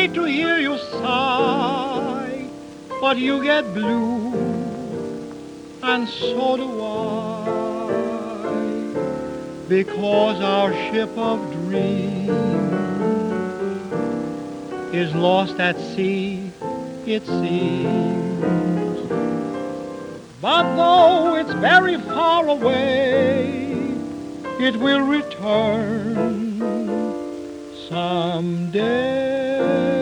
hate to hear you sigh, but you get blue, and so do I, because our ship of dreams is lost at sea, it seems. But though it's very far away, it will return someday.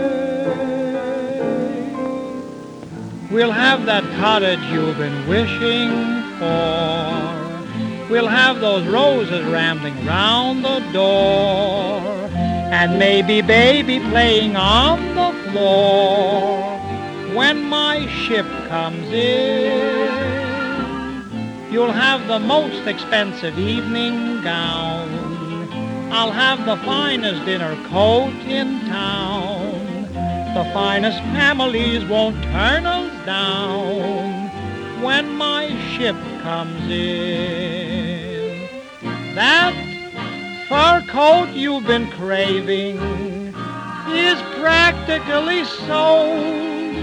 We'll have that cottage you've been wishing for. We'll have those roses rambling round the door, and maybe baby playing on the floor. When my ship comes in, you'll have the most expensive evening gown. I'll have the finest dinner coat in town. The finest families won't turn us down when my ship comes in. That fur coat you've been craving is practically sold.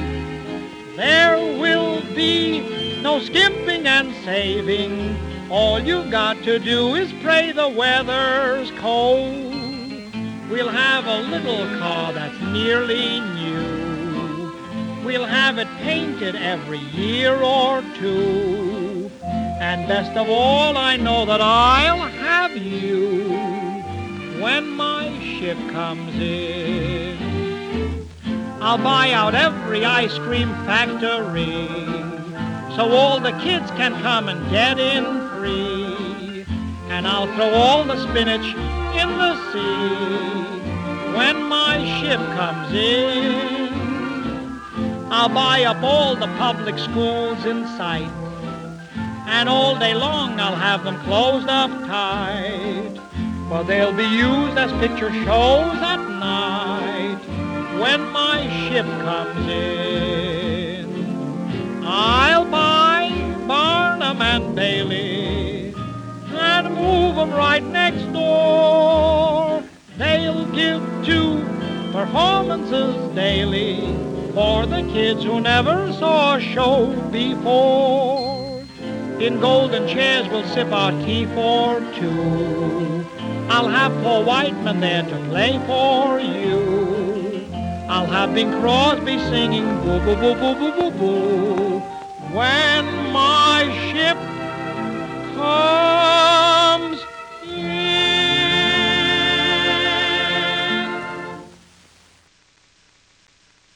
There will be no skimping and saving. All you've got to do is pray the weather's cold. We'll have a little car that's nearly new. We'll have it painted every year or two. And best of all, I know that I'll have you when my ship comes in. I'll buy out every ice cream factory, so all the kids can come and get in free. And I'll throw all the spinach in the sea when my ship comes in. I'll buy up all the public schools in sight, and all day long I'll have them closed up tight, for they'll be used as picture shows at night when my ship comes in. I'll buy Barnum and Bailey and move 'em right next door. They'll give 2 performances daily for the kids who never saw a show before. In golden chairs we'll sip our tea for 2. I'll have Paul Whiteman there to play for you. I'll have Bing Crosby singing boo boo boo boo boo boo boo when